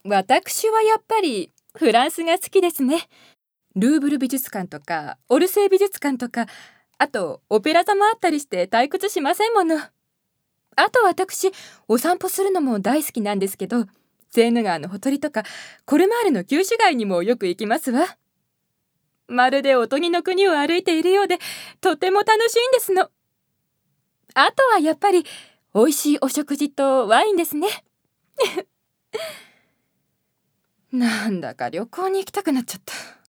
私はやっぱりフランスが好きですね。ルーブル美術館とかオルセー美術館とか、あとオペラ座もあったりして退屈しませんもの。あと私、お散歩するのも大好きなんですけど、セーヌ川のほとりとかコルマールの旧市街にもよく行きますわ。まるでおとぎの国を歩いているようで、とても楽しいんですの。あとはやっぱり美味しいお食事とワインですね。なんだか旅行に行きたくなっちゃった。